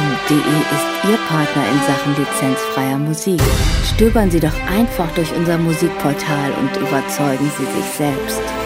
ist Ihr Partner in Sachen lizenzfreier Musik. Stöbern Sie doch einfach durch unser Musikportal und überzeugen Sie sich selbst.